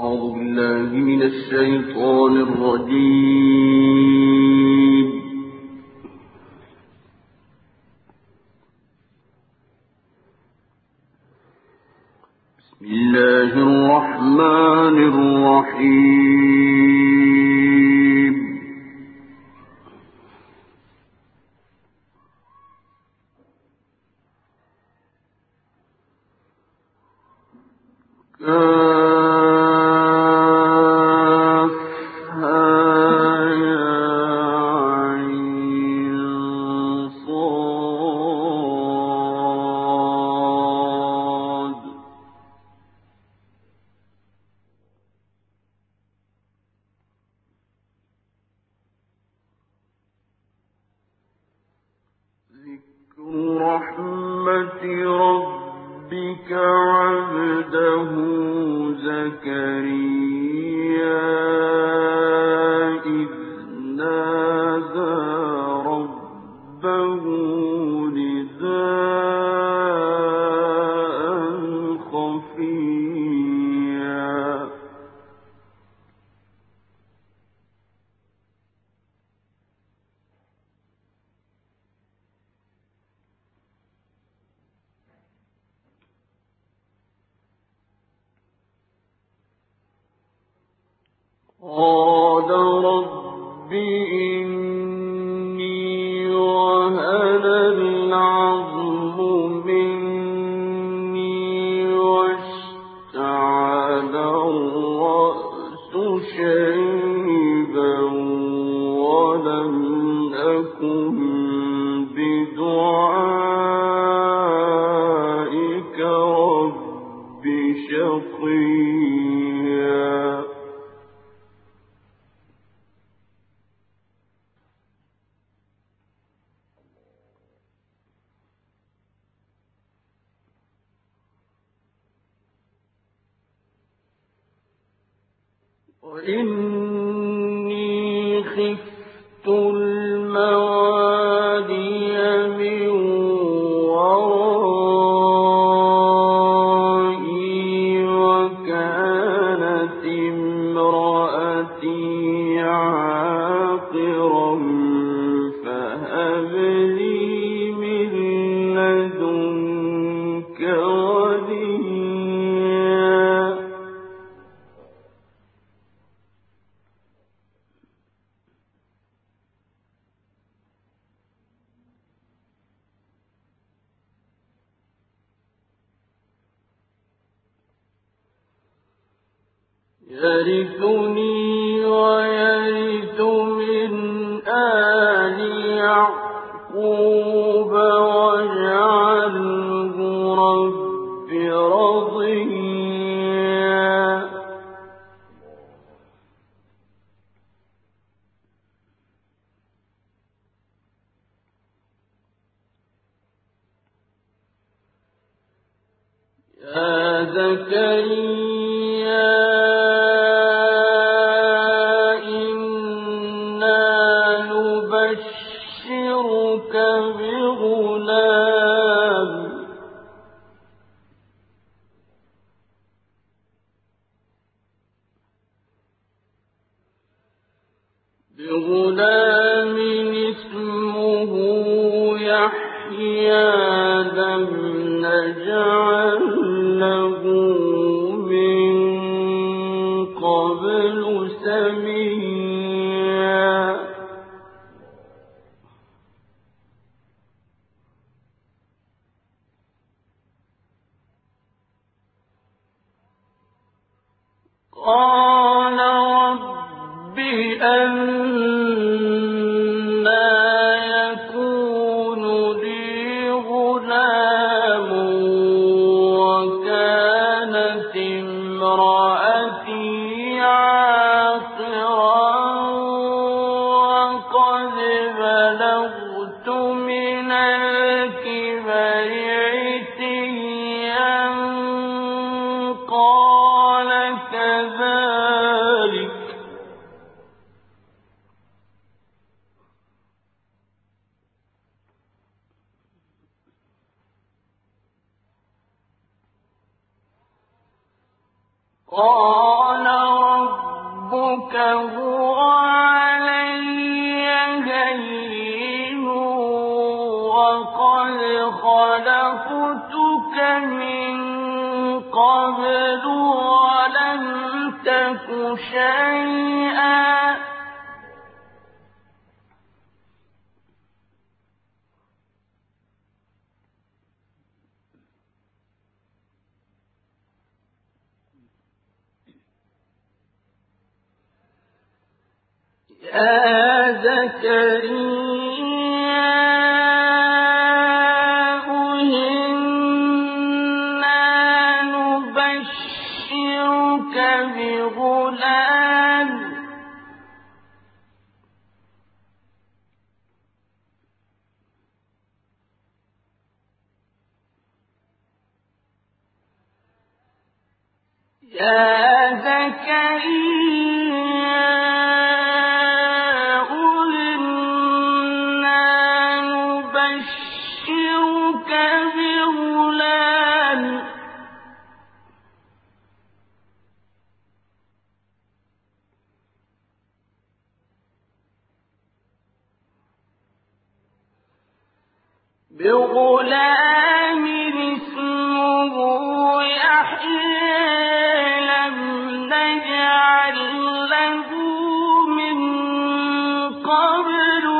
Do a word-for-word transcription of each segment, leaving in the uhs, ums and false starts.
أعوذ بالله من الشيطان الرجيم. بسم الله الرحمن الرحيم. رحمة ربك عبده زكريا إذ نادى ربه نداء خفيا قال رب إني وهن العظم مني واشتعل الرأس شيبا ولم أكن بدعائك رب شقيا وإني خفت الموالي من ورائي وكانت امرأتي عاقرا فهب لي من لدنك وليا يرثني ويرث من آل يعقوب واجعله رب رضيا يا زكريا نبشرك بغلام بغلام اسمه يحيى لم نجعل له من قبل سميا قال رب أنى يكون لي غلام وكانت امرأتي عاقرا وقد بلغت من الكبر عتيا قال كذلك قال هو علي هين وقد خلقتك من قبل ولم تك شيئا يا زكريا إنا نبشرك بغلام يا زكريا بغلام اسمه يحيى لم نجعل له من قبل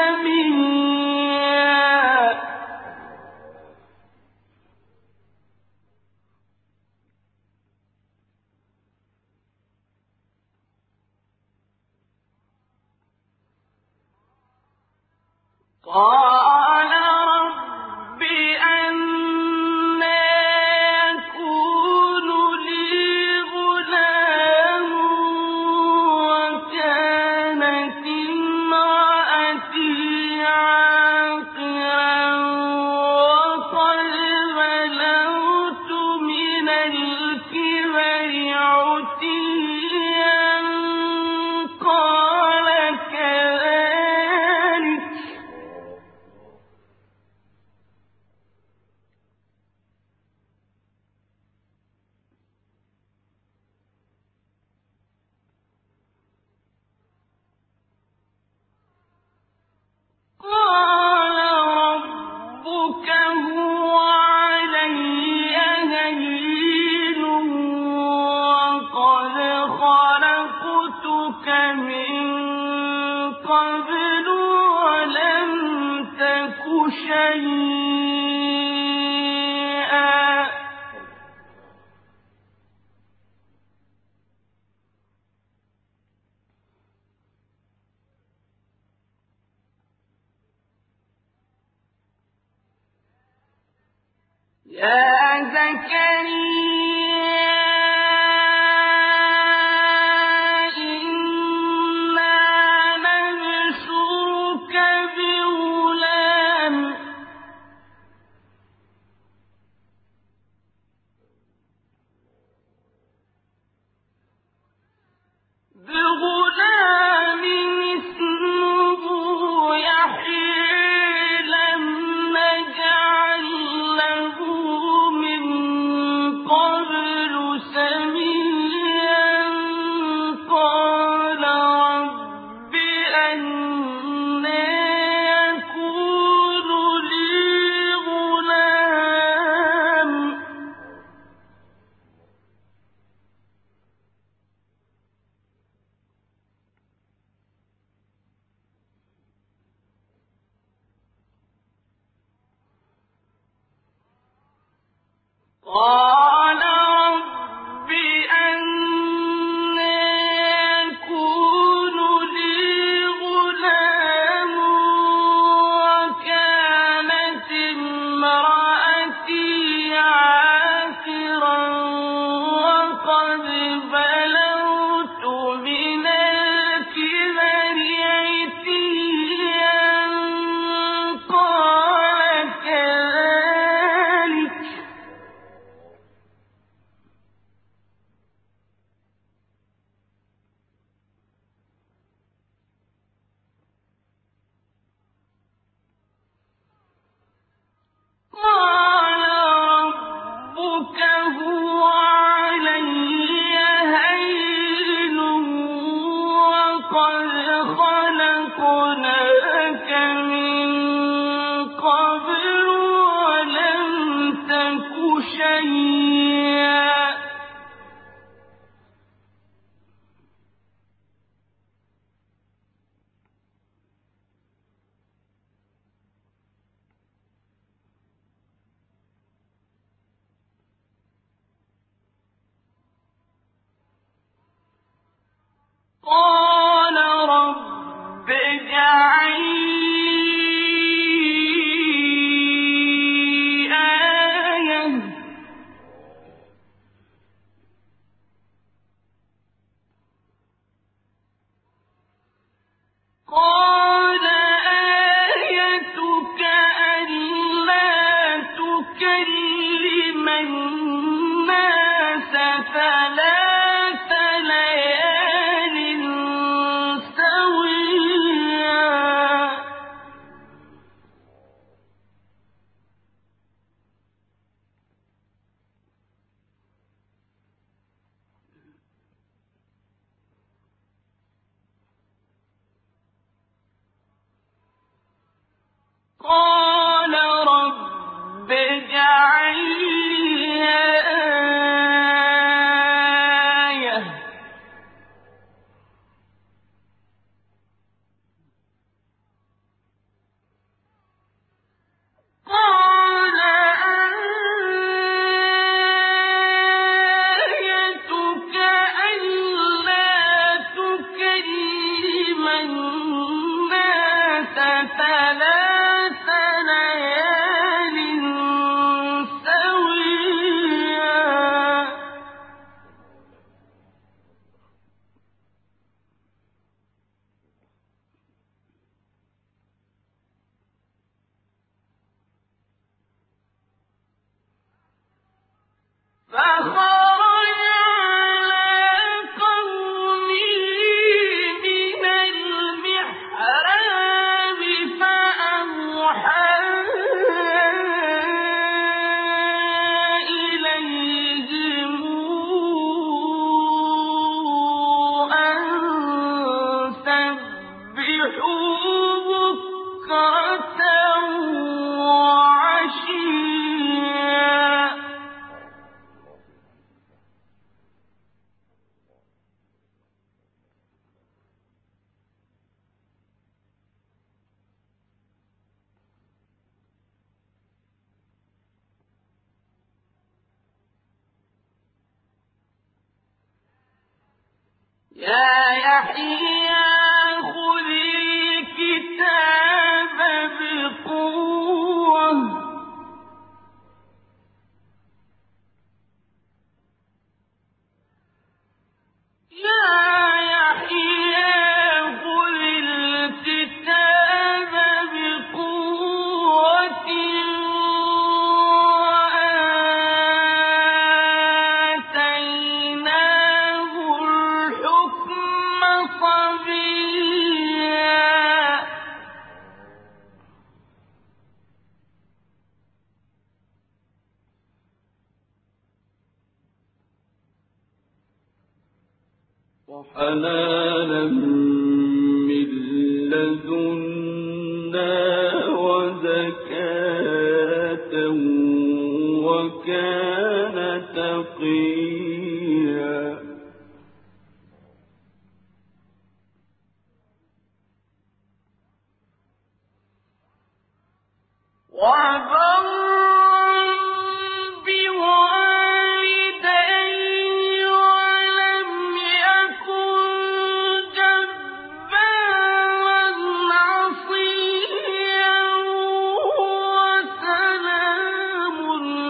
سميا قال رب أنى يكون لي غلام وكانت امرأتي عاقرا وقد بلغت من الكبر عتيا قال كذلك قال ربك هو علي هين وقد خلقتك من قبل ولم تك شيئا يا زكريا إنا نبشرك بغلام بغلام اسمه يحيى لم نجعل له من قبل سميا قال رب أنى يكون لي غلام قال رب أنى يكون لي غلام وكانت امرأتي عاقرا وقد بلغت من الكبر عتيا قال كذلك فخرج على قومه من المحراب فأوحى إليهم أن سبحوا بكرة وعشيا. يا يحيى خذ الكتاب بقوة يا يحيى خذ الكتاب بقوة وآتيناه الحكم صبيا. وحنانا من لدنا وزكاة وكان تقيا. وبرا بوالديه ولم يكن جبارا عصيا. وسلام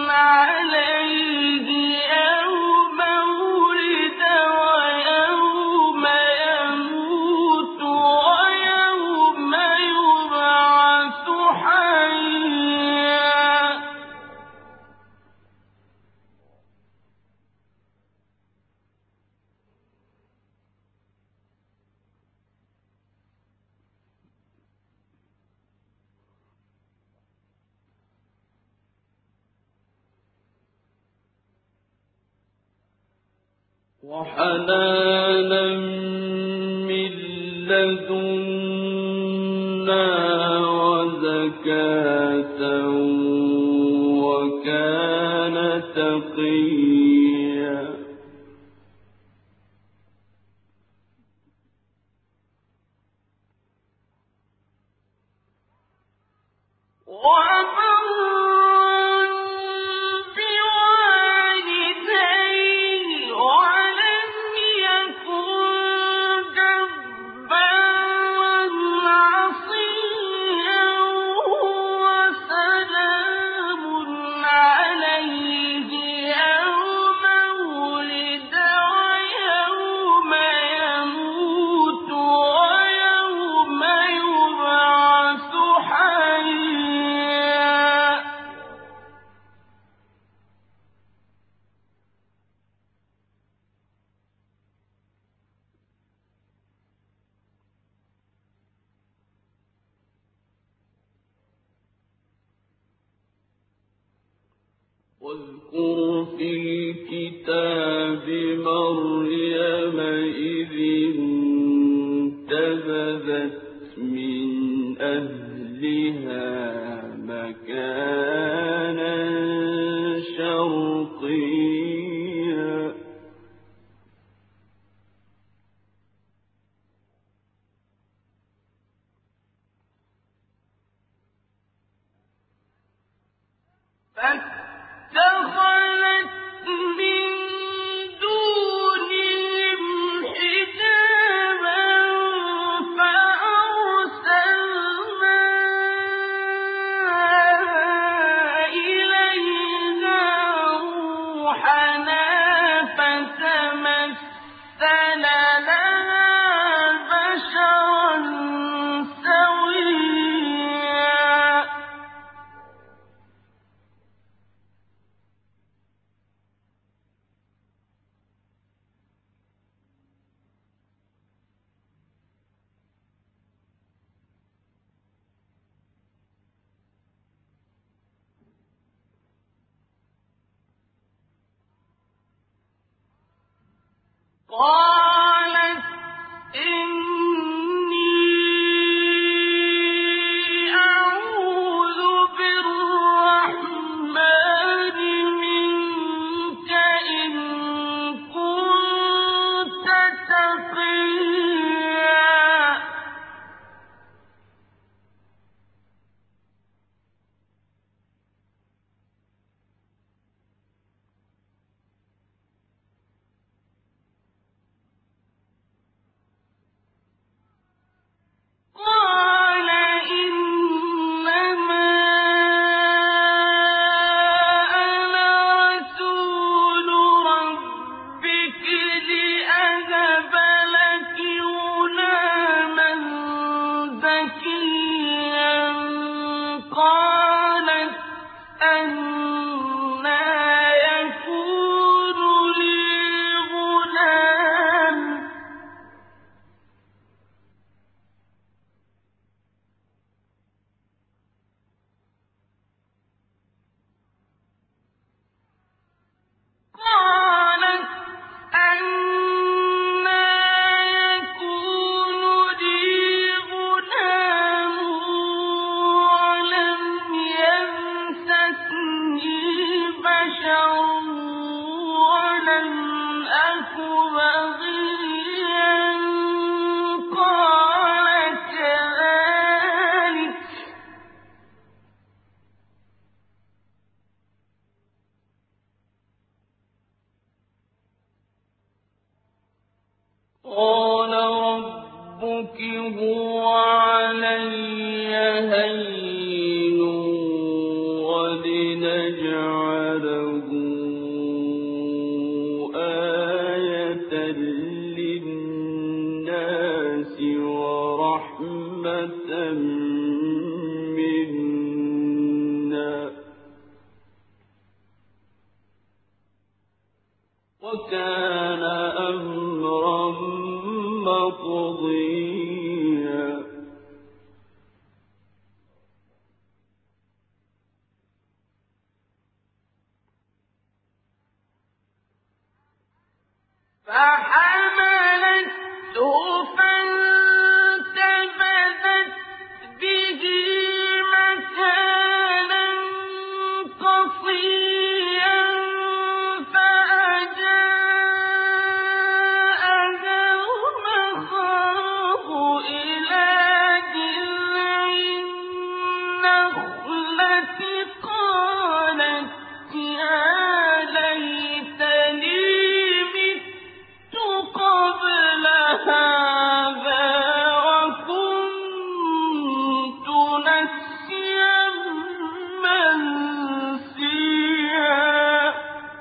عليه يوم ولد ويوم يموت ويوم يبعث حيا. وحنانا من لدنا وزكاة وكان تقيا. وبرا بوالديه ولم يكن جبارا عصيا. وسلام عليه يوم ولد ويوم يموت ويوم يبعث حيا. واذكر في الكتاب مريم إذ انتبذت من أهلها مكانا شرقيا. فاتخذت من دونهم حجابا فأرسلنا إليها روحنا فتمثل لها بشرا سويا. قالت إني أعوذ بالرحمن منك إن كنت تقيا. قال إنما أنا رسول ربك لأهب لك غلاما زكيا. قالت أنى يكون لي غلام قالت أنى يكون لي غلام ولم يمسسني بشر ولم أك بغيا. قال كذلك قال ربك هو علي هين ولنجعله آية للناس ورحمة منا وكان أمرا مقضيا. فحملته فانتبذت به مكانا قصيا فأجاءها المخاض إلى جذع النخلة قالت يا ليتني مت قبل هذا وكنت نسيا منسيا.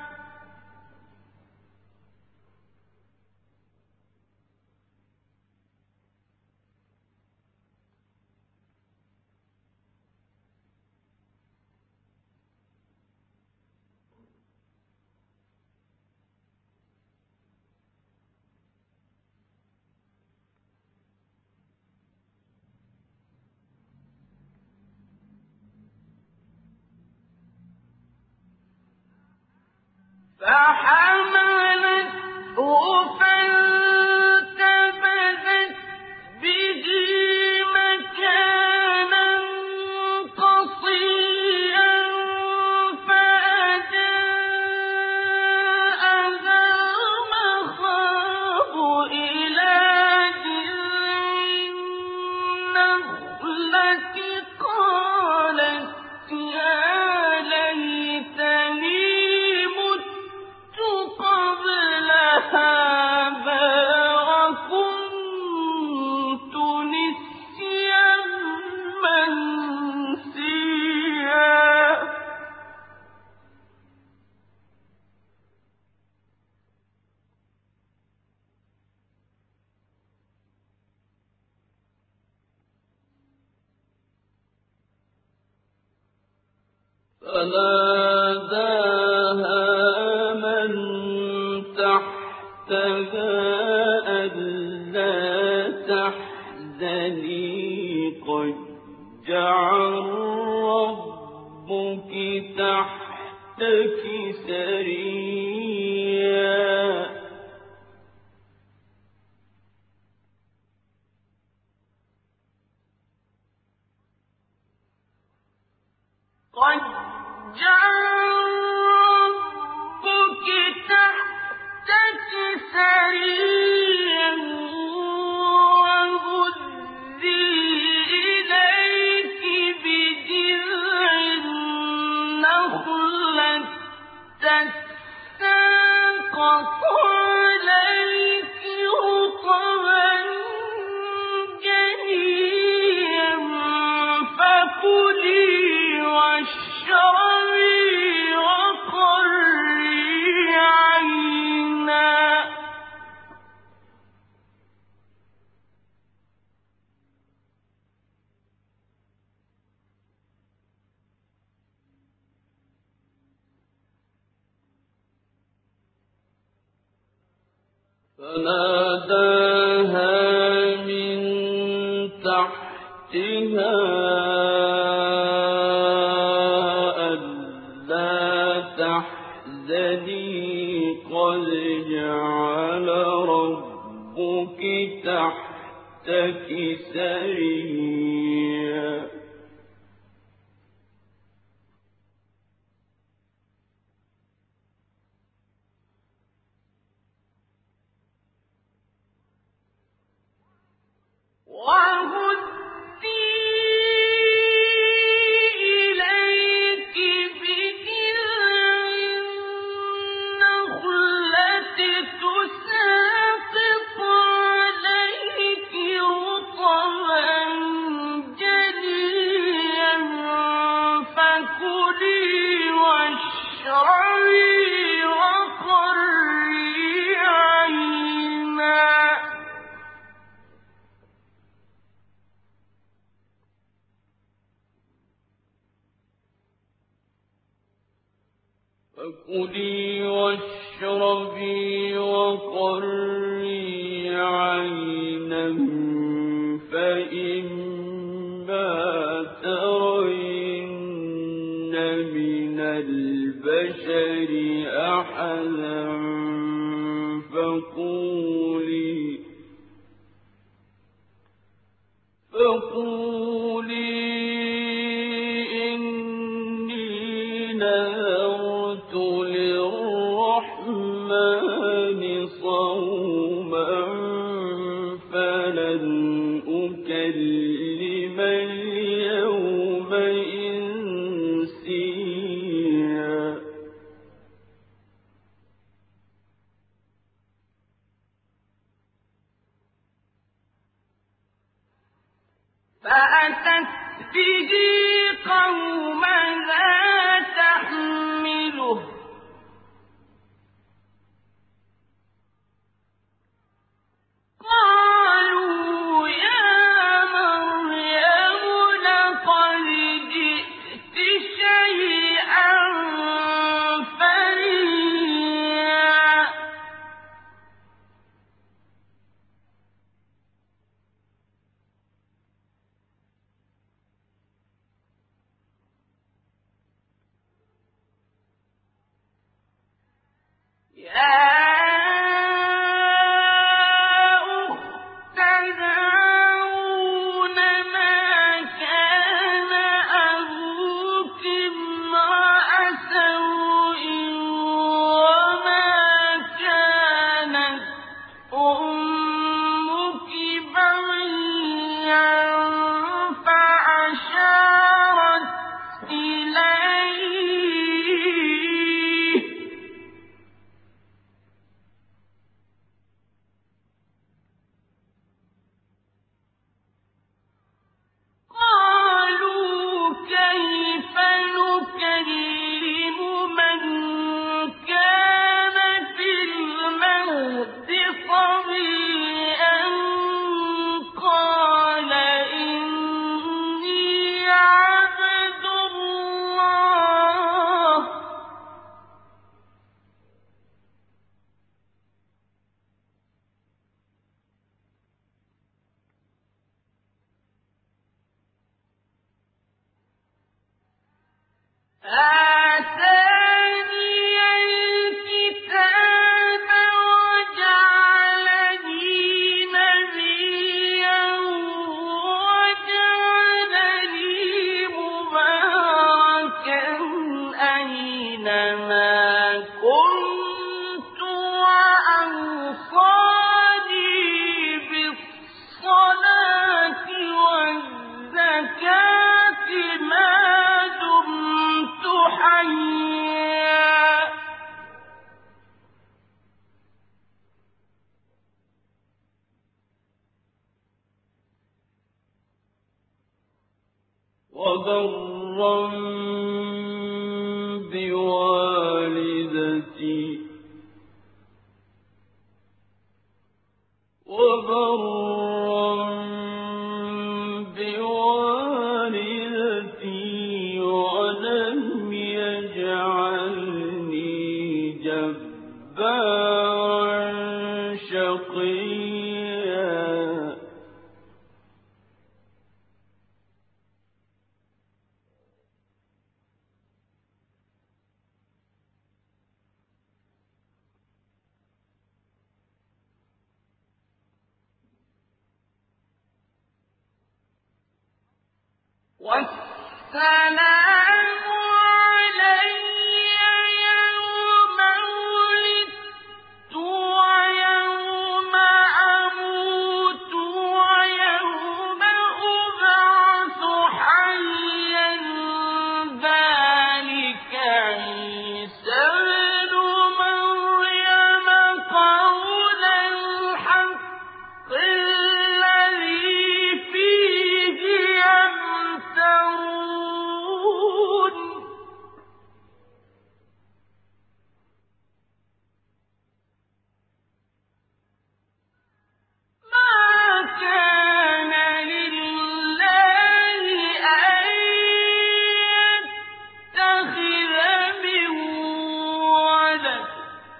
فحملته فانتبذت به مكانا قصيا فأجاءها المخاض إلى جذع النخلة قالت يا ليتني مت قبل هذا وكنت نسيا منسيا. فناداها من تحتها ألا تحزني قد جعل ربك تحتك سريا قد جعل ربك تحتك سريا وهزي إليك بجذع النخلة تساقط عليك رطبا جنيا فكلي واشربي وقري عينا فناداها من تحتها ألا تحزني قد جعل ربك تحتك سريا وهزي إليك بجذع النخلة تساقط عليك رطبا جنيا فكلي واشربي وقري عينا فكلي واشربي وقري عينا فإما ترين من البشر أحدا فقولي فقولي إني نذرت للرحمن صوما فلن أكلم اليوم إنسيا فأتت به قومها تحمله قالوا يا مريم لقد جئت شيئا فريا يا أخت هارون ما كان أبوك امرأ سوء وما كانت أمك بغيا فأشارت إليه قالوا كيف نكلم من كان في المهد صبيا قال إني عبد الله آتاني الكتاب وجعلني نبيا وجعلني مباركا وبرا بوالدتي وبرا بوالدتي ولم يجعلني جبارا شقيا والسلام علي يوم ولدت ويوم أموت ويوم أبعث حيا ذلك عيسى ابن مريم قول الحق الذي فيه يمترون ما كان لله أن يتخذ من ولد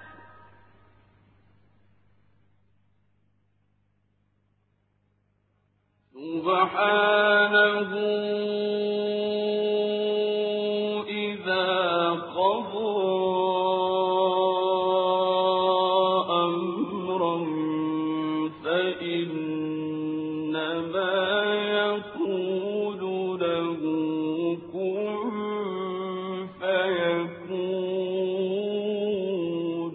سبحانه إذا قضى أمرا فإنما يقول له كن فيكون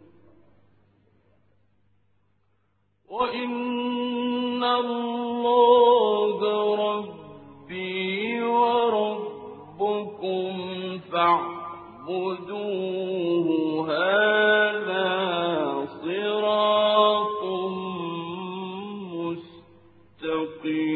وإن الله ربي وربكم فاعبدوه هذا صراط مستقيم